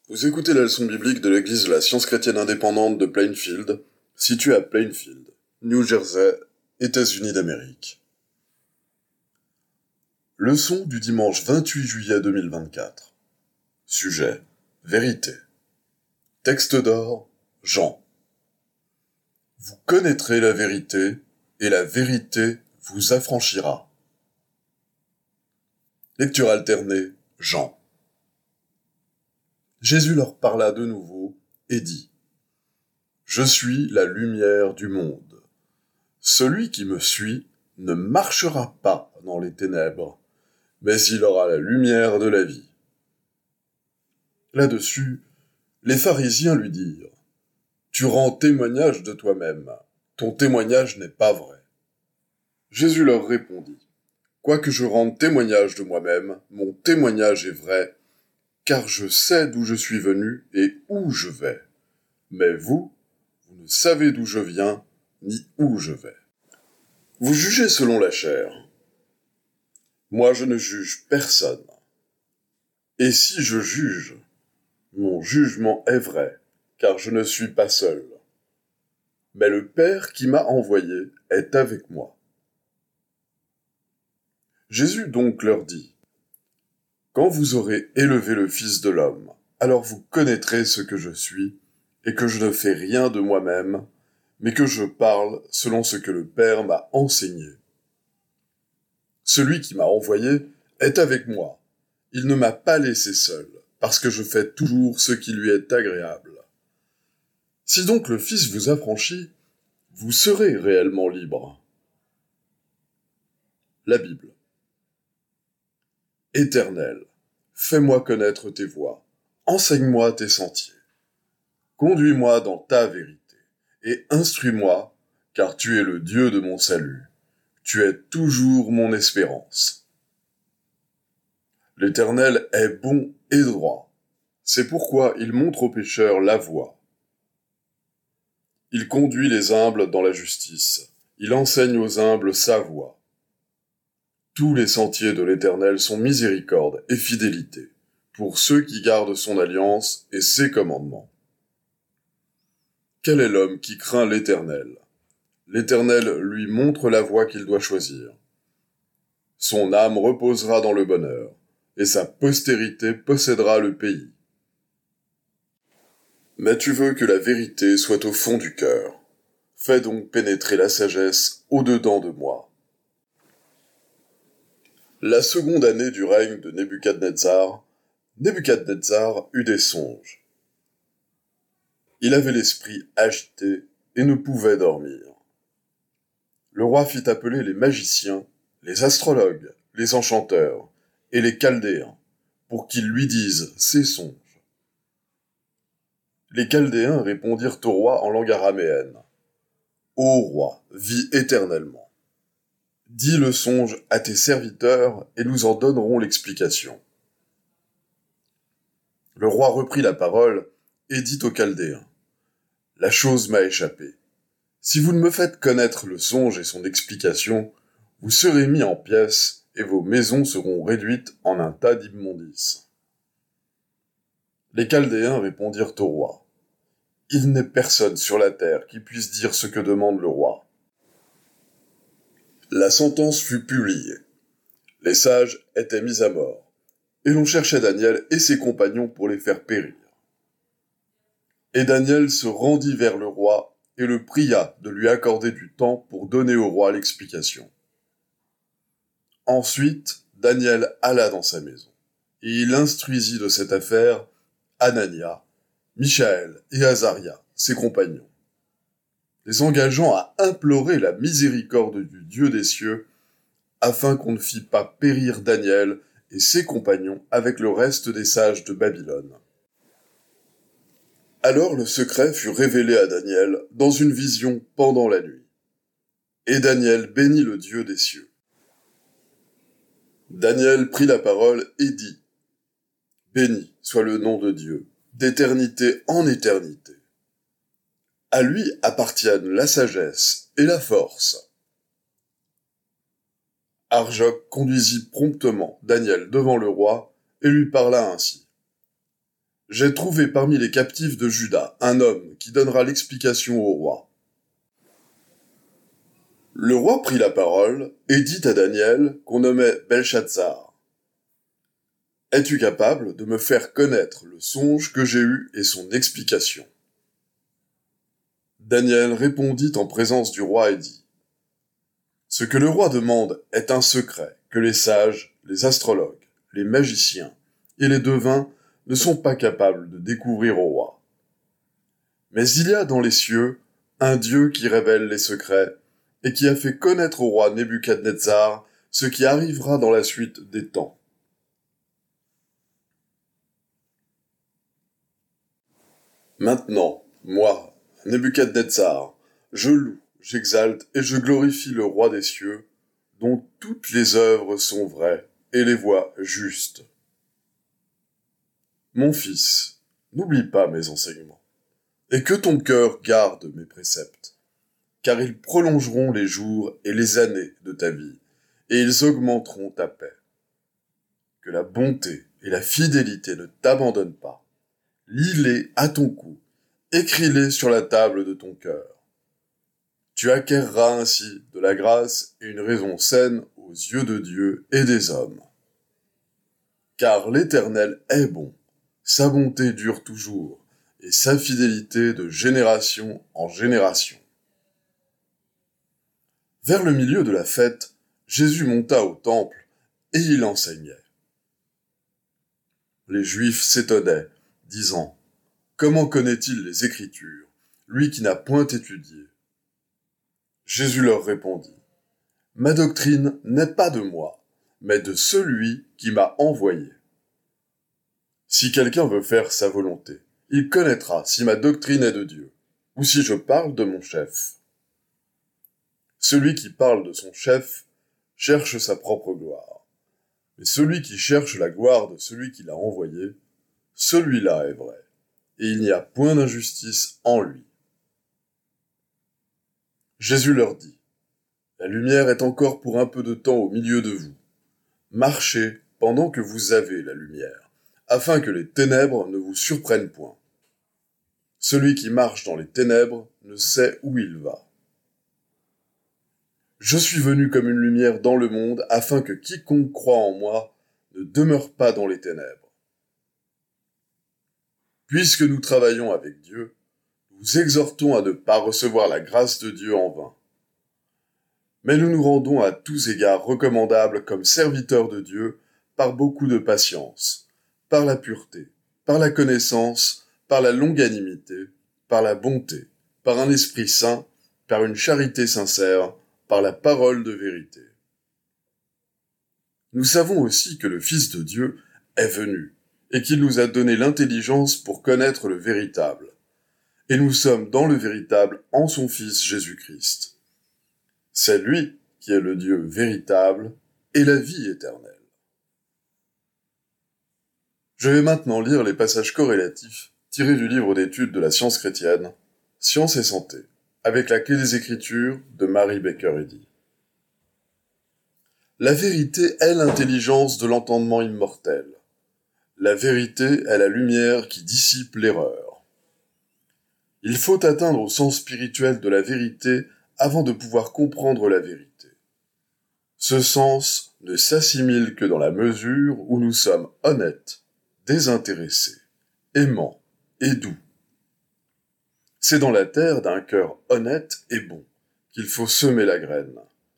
Vous écoutez la leçon biblique de l'église de la Science chrétienne indépendante de Plainfield, située à Plainfield, New Jersey, États-Unis d'Amérique. Leçon du dimanche 28 juillet 2024. Sujet: vérité. Texte d'or: Jean. Vous connaîtrez la vérité, et la vérité vous affranchira. Lecture alternée: Jean. Jésus leur parla de nouveau et dit: Je suis la lumière du monde. Celui qui me suit ne marchera pas dans les ténèbres, mais il aura la lumière de la vie. Là-dessus, les pharisiens lui dirent: Tu rends témoignage de toi-même, ton témoignage n'est pas vrai. Jésus leur répondit: Quoique je rende témoignage de moi-même, mon témoignage est vrai, car je sais d'où je suis venu et où je vais. Mais vous ne savez d'où je viens, ni où je vais. Vous jugez selon la chair. Moi, je ne juge personne. Et si je juge, mon jugement est vrai, car je ne suis pas seul. Mais le Père qui m'a envoyé est avec moi. Jésus donc leur dit: Quand vous aurez élevé le Fils de l'homme, alors vous connaîtrez ce que je suis, et que je ne fais rien de moi-même, mais que je parle selon ce que le Père m'a enseigné. Celui qui m'a envoyé est avec moi. Il ne m'a pas laissé seul, parce que je fais toujours ce qui lui est agréable. Si donc le Fils vous affranchit, vous serez réellement libre. La Bible. Éternel, fais-moi connaître tes voies, enseigne-moi tes sentiers. Conduis-moi dans ta vérité, et instruis-moi, car tu es le Dieu de mon salut. Tu es toujours mon espérance. L'Éternel est bon et droit. C'est pourquoi il montre aux pécheurs la voie. Il conduit les humbles dans la justice. Il enseigne aux humbles sa voie. Tous les sentiers de l'Éternel sont miséricorde et fidélité, pour ceux qui gardent son alliance et ses commandements. Quel est l'homme qui craint l'Éternel? L'Éternel lui montre la voie qu'il doit choisir. Son âme reposera dans le bonheur, et sa postérité possédera le pays. Mais tu veux que la vérité soit au fond du cœur. Fais donc pénétrer la sagesse au-dedans de moi. La seconde année du règne de Nebuchadnezzar, Nebuchadnezzar eut des songes. Il avait l'esprit agité et ne pouvait dormir. Le roi fit appeler les magiciens, les astrologues, les enchanteurs et les chaldéens, pour qu'ils lui disent ses songes. Les chaldéens répondirent au roi en langue araméenne: Ô roi, vis éternellement. Dis le songe à tes serviteurs et nous en donnerons l'explication. Le roi reprit la parole et dit aux chaldéens: La chose m'a échappé. Si vous ne me faites connaître le songe et son explication, vous serez mis en pièces et vos maisons seront réduites en un tas d'immondices. Les chaldéens répondirent au roi: Il n'est personne sur la terre qui puisse dire ce que demande le roi. La sentence fut publiée. Les sages étaient mis à mort, et l'on cherchait Daniel et ses compagnons pour les faire périr. Et Daniel se rendit vers le roi et le pria de lui accorder du temps pour donner au roi l'explication. Ensuite, Daniel alla dans sa maison, et il instruisit de cette affaire Anania, Michaël et Azaria, ses compagnons, les engageant à implorer la miséricorde du Dieu des cieux, afin qu'on ne fît pas périr Daniel et ses compagnons avec le reste des sages de Babylone. Alors le secret fut révélé à Daniel dans une vision pendant la nuit. Et Daniel bénit le Dieu des cieux. Daniel prit la parole et dit: Béni soit le nom de Dieu, d'éternité en éternité. À lui appartiennent la sagesse et la force. Arjoc conduisit promptement Daniel devant le roi et lui parla ainsi: J'ai trouvé parmi les captifs de Juda un homme qui donnera l'explication au roi. Le roi prit la parole et dit à Daniel, qu'on nommait Belshazzar. Es-tu capable de me faire connaître le songe que j'ai eu et son explication? Daniel répondit en présence du roi et dit, ce que le roi demande est un secret que les sages, les astrologues, les magiciens et les devins ne sont pas capables de découvrir au roi. Mais il y a dans les cieux un Dieu qui révèle les secrets et qui a fait connaître au roi Nebuchadnezzar ce qui arrivera dans la suite des temps. Maintenant, moi, Nebuchadnezzar, je loue, j'exalte et je glorifie le roi des cieux, dont toutes les œuvres sont vraies et les voies justes. Mon fils, n'oublie pas mes enseignements, et que ton cœur garde mes préceptes, car ils prolongeront les jours et les années de ta vie, et ils augmenteront ta paix. Que la bonté et la fidélité ne t'abandonnent pas. Lis-les à ton cou, écris-les sur la table de ton cœur. Tu acquerras ainsi de la grâce et une raison saine aux yeux de Dieu et des hommes. Car l'Éternel est bon, sa bonté dure toujours, et sa fidélité de génération en génération. Vers le milieu de la fête, Jésus monta au temple, et il enseignait. Les Juifs s'étonnaient, disant, « Comment connaît-il les Écritures, lui qui n'a point étudié ?» Jésus leur répondit, « Ma doctrine n'est pas de moi, mais de celui qui m'a envoyé. Si quelqu'un veut faire sa volonté, il connaîtra si ma doctrine est de Dieu, ou si je parle de mon chef. Celui qui parle de son chef cherche sa propre gloire, mais celui qui cherche la gloire de celui qui l'a envoyé, celui-là est vrai, et il n'y a point d'injustice en lui. » Jésus leur dit, « La lumière est encore pour un peu de temps au milieu de vous. Marchez pendant que vous avez la lumière, afin que les ténèbres ne vous surprennent point. Celui qui marche dans les ténèbres ne sait où il va. Je suis venu comme une lumière dans le monde, afin que quiconque croit en moi ne demeure pas dans les ténèbres. Puisque nous travaillons avec Dieu, nous exhortons à ne pas recevoir la grâce de Dieu en vain. Mais nous nous rendons à tous égards recommandables comme serviteurs de Dieu par beaucoup de patience, par la pureté, par la connaissance, par la longanimité, par la bonté, par un esprit saint, par une charité sincère, par la parole de vérité. Nous savons aussi que le Fils de Dieu est venu, et qu'il nous a donné l'intelligence pour connaître le véritable. Et nous sommes dans le véritable en son Fils Jésus-Christ. C'est lui qui est le Dieu véritable et la vie éternelle. Je vais maintenant lire les passages corrélatifs tirés du livre d'études de la science chrétienne, Science et santé, avec la clé des Écritures de Mary Baker Eddy. La vérité est l'intelligence de l'entendement immortel. La vérité est la lumière qui dissipe l'erreur. Il faut atteindre au sens spirituel de la vérité avant de pouvoir comprendre la vérité. Ce sens ne s'assimile que dans la mesure où nous sommes honnêtes, désintéressés, aimants et doux. C'est dans la terre d'un cœur honnête et bon qu'il faut semer la graine.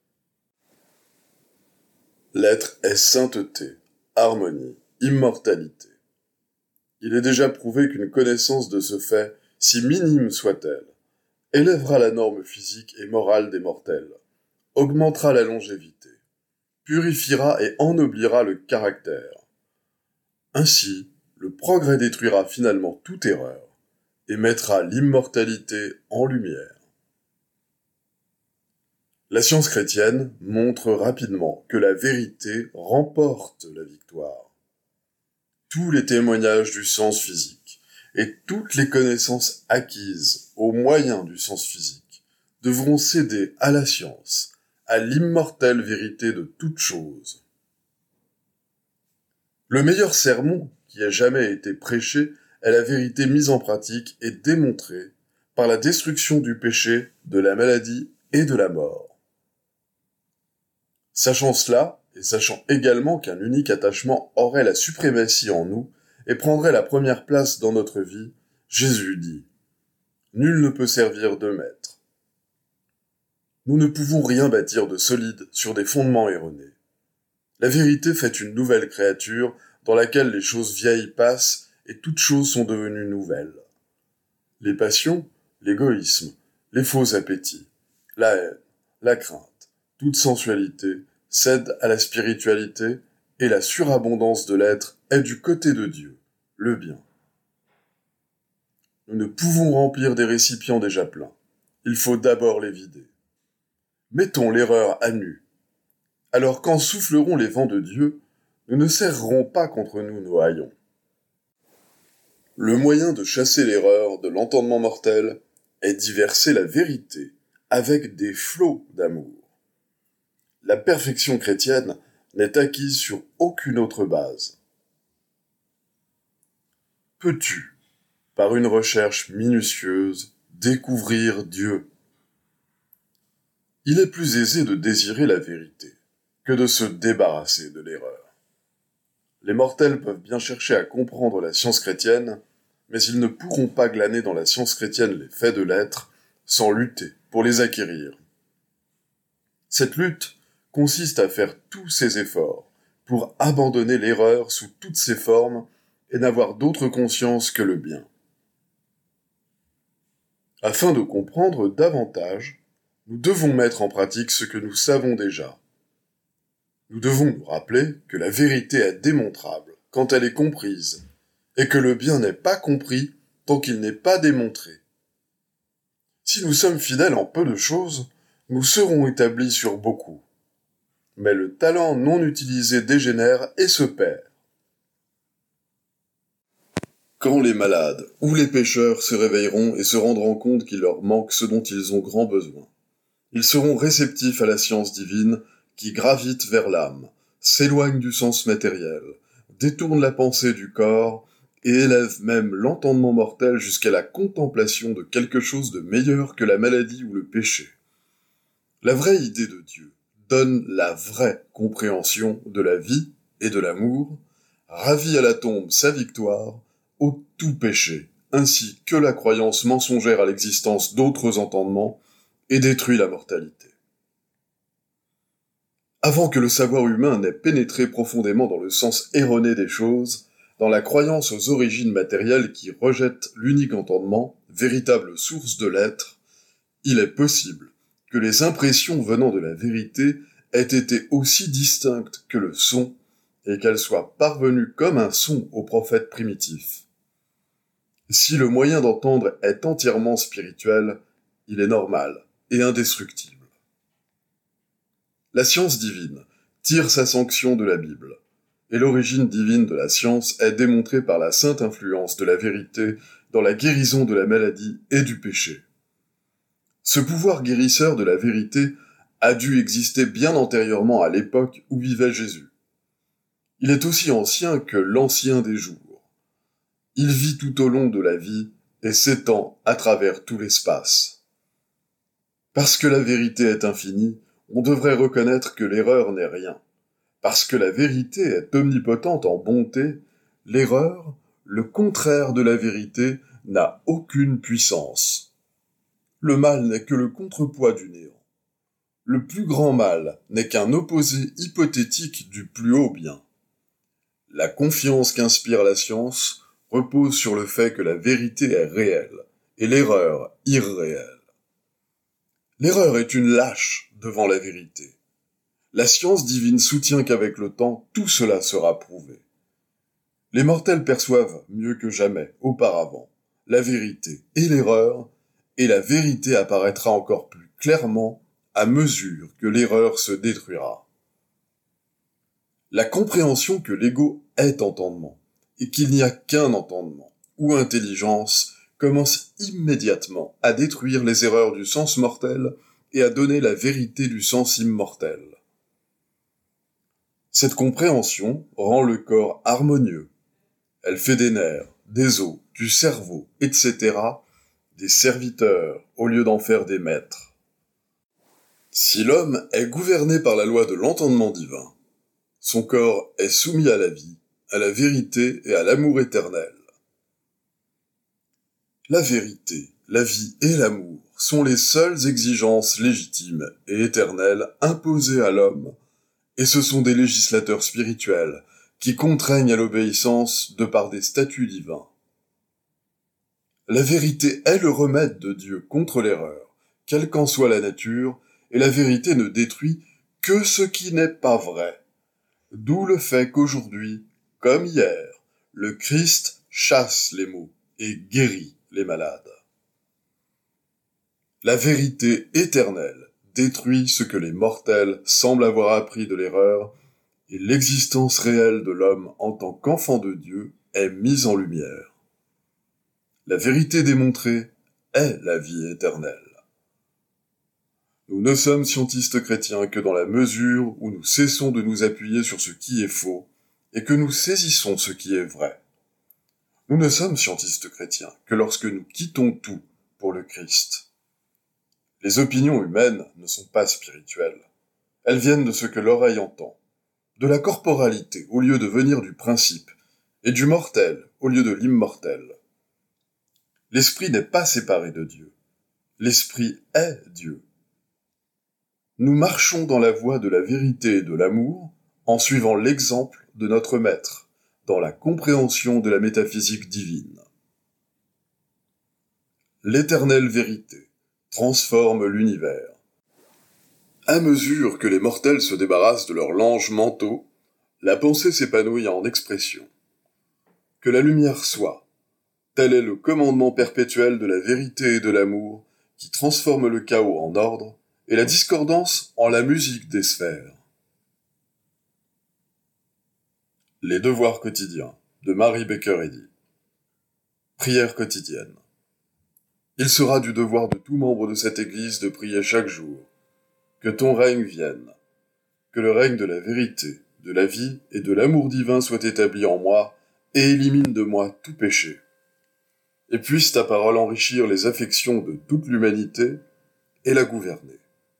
L'être est sainteté, harmonie, immortalité. Il est déjà prouvé qu'une connaissance de ce fait, si minime soit-elle, élèvera la norme physique et morale des mortels, augmentera la longévité, purifiera et ennoblira le caractère. Ainsi, le progrès détruira finalement toute erreur et mettra l'immortalité en lumière. La science chrétienne montre rapidement que la vérité remporte la victoire. Tous les témoignages du sens physique et toutes les connaissances acquises au moyen du sens physique devront céder à la science, à l'immortelle vérité de toutes choses. Le meilleur sermon qui ait jamais été prêché est la vérité mise en pratique et démontrée par la destruction du péché, de la maladie et de la mort. Sachant cela, et sachant également qu'un unique attachement aurait la suprématie en nous et prendrait la première place dans notre vie, Jésus dit « Nul ne peut servir deux maîtres ». Nous ne pouvons rien bâtir de solide sur des fondements erronés. La vérité fait une nouvelle créature dans laquelle les choses vieilles passent et toutes choses sont devenues nouvelles. Les passions, l'égoïsme, les faux appétits, la haine, la crainte, toute sensualité cèdent à la spiritualité et la surabondance de l'être est du côté de Dieu, le bien. Nous ne pouvons remplir des récipients déjà pleins. Il faut d'abord les vider. Mettons l'erreur à nu. Alors quand souffleront les vents de Dieu, nous ne serrerons pas contre nous nos haillons. Le moyen de chasser l'erreur de l'entendement mortel est d'y verser la vérité avec des flots d'amour. La perfection chrétienne n'est acquise sur aucune autre base. Peux-tu, par une recherche minutieuse, découvrir Dieu ? Il est plus aisé de désirer la vérité que de se débarrasser de l'erreur. Les mortels peuvent bien chercher à comprendre la science chrétienne, mais ils ne pourront pas glaner dans la science chrétienne les faits de l'être sans lutter pour les acquérir. Cette lutte consiste à faire tous ses efforts pour abandonner l'erreur sous toutes ses formes et n'avoir d'autre conscience que le bien. Afin de comprendre davantage, nous devons mettre en pratique ce que nous savons déjà. Nous devons nous rappeler que la vérité est démontrable quand elle est comprise, et que le bien n'est pas compris tant qu'il n'est pas démontré. Si nous sommes fidèles en peu de choses, nous serons établis sur beaucoup. Mais le talent non utilisé dégénère et se perd. Quand les malades ou les pécheurs se réveilleront et se rendront compte qu'il leur manque ce dont ils ont grand besoin, ils seront réceptifs à la science divine qui gravite vers l'âme, s'éloigne du sens matériel, détourne la pensée du corps et élève même l'entendement mortel jusqu'à la contemplation de quelque chose de meilleur que la maladie ou le péché. La vraie idée de Dieu donne la vraie compréhension de la vie et de l'amour, ravit à la tombe sa victoire, au tout péché, ainsi que la croyance mensongère à l'existence d'autres entendements, et détruit la mortalité. Avant que le savoir humain n'ait pénétré profondément dans le sens erroné des choses, dans la croyance aux origines matérielles qui rejettent l'unique entendement, véritable source de l'être, il est possible que les impressions venant de la vérité aient été aussi distinctes que le son, et qu'elles soient parvenues comme un son aux prophètes primitifs. Si le moyen d'entendre est entièrement spirituel, il est normal et indestructible. La science divine tire sa sanction de la Bible, et l'origine divine de la science est démontrée par la sainte influence de la vérité dans la guérison de la maladie et du péché. Ce pouvoir guérisseur de la vérité a dû exister bien antérieurement à l'époque où vivait Jésus. Il est aussi ancien que l'ancien des jours. Il vit tout au long de la vie et s'étend à travers tout l'espace. Parce que la vérité est infinie, on devrait reconnaître que l'erreur n'est rien. Parce que la vérité est omnipotente en bonté, l'erreur, le contraire de la vérité, n'a aucune puissance. Le mal n'est que le contrepoids du néant. Le plus grand mal n'est qu'un opposé hypothétique du plus haut bien. La confiance qu'inspire la science repose sur le fait que la vérité est réelle et l'erreur irréelle. L'erreur est une lâche devant la vérité. La science divine soutient qu'avec le temps, tout cela sera prouvé. Les mortels perçoivent mieux que jamais, auparavant, la vérité et l'erreur, et la vérité apparaîtra encore plus clairement à mesure que l'erreur se détruira. La compréhension que l'ego est entendement, et qu'il n'y a qu'un entendement, ou intelligence, commence immédiatement à détruire les erreurs du sens mortel et à donner la vérité du sens immortel. Cette compréhension rend le corps harmonieux. Elle fait des nerfs, des os, du cerveau, etc., des serviteurs au lieu d'en faire des maîtres. Si l'homme est gouverné par la loi de l'entendement divin, son corps est soumis à la vie, à la vérité et à l'amour éternel. La vérité, la vie et l'amour sont les seules exigences légitimes et éternelles imposées à l'homme, et ce sont des législateurs spirituels qui contraignent à l'obéissance de par des statuts divins. La vérité est le remède de Dieu contre l'erreur, quelle qu'en soit la nature, et la vérité ne détruit que ce qui n'est pas vrai. D'où le fait qu'aujourd'hui, comme hier, le Christ chasse les maux et guérit les malades. La vérité éternelle détruit ce que les mortels semblent avoir appris de l'erreur, et l'existence réelle de l'homme en tant qu'enfant de Dieu est mise en lumière. La vérité démontrée est la vie éternelle. Nous ne sommes scientistes chrétiens que dans la mesure où nous cessons de nous appuyer sur ce qui est faux et que nous saisissons ce qui est vrai. Nous ne sommes scientistes chrétiens que lorsque nous quittons tout pour le Christ. Les opinions humaines ne sont pas spirituelles. Elles viennent de ce que l'oreille entend, de la corporalité au lieu de venir du principe, et du mortel au lieu de l'immortel. L'esprit n'est pas séparé de Dieu. L'esprit est Dieu. Nous marchons dans la voie de la vérité et de l'amour en suivant l'exemple de notre Maître, dans la compréhension de la métaphysique divine. L'éternelle vérité transforme l'univers. À mesure que les mortels se débarrassent de leurs langes mentaux, la pensée s'épanouit en expression. Que la lumière soit, tel est le commandement perpétuel de la vérité et de l'amour qui transforme le chaos en ordre et la discordance en la musique des sphères. Les devoirs quotidiens de Mary Baker Eddy. Prière quotidienne. Il sera du devoir de tout membre de cette Église de prier chaque jour. Que ton règne vienne. Que le règne de la vérité, de la vie et de l'amour divin soit établi en moi et élimine de moi tout péché. Et puisse ta parole enrichir les affections de toute l'humanité et la gouverner.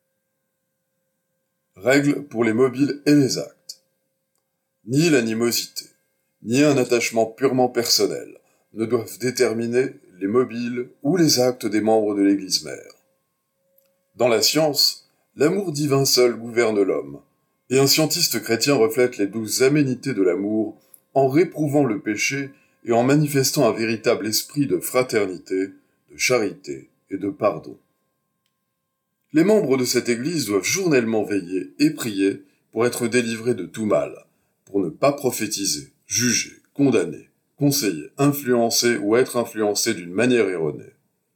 Règles pour les mobiles et les actes. Ni l'animosité, ni un attachement purement personnel ne doivent déterminer les mobiles ou les actes des membres de l'Église mère. Dans la science, l'amour divin seul gouverne l'homme, et un scientiste chrétien reflète les douces aménités de l'amour en réprouvant le péché et en manifestant un véritable esprit de fraternité, de charité et de pardon. Les membres de cette Église doivent journellement veiller et prier pour être délivrés de tout mal, pour ne pas prophétiser, juger, condamner, conseiller, influencer ou être influencés d'une manière erronée.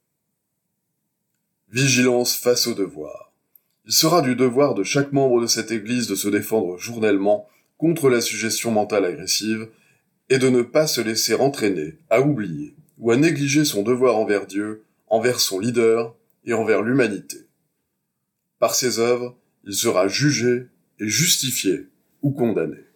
Vigilance face au devoir. Il sera du devoir de chaque membre de cette Église de se défendre journellement contre la suggestion mentale agressive et de ne pas se laisser entraîner à oublier ou à négliger son devoir envers Dieu, envers son leader et envers l'humanité. Par ses œuvres, il sera jugé et justifié ou condamné.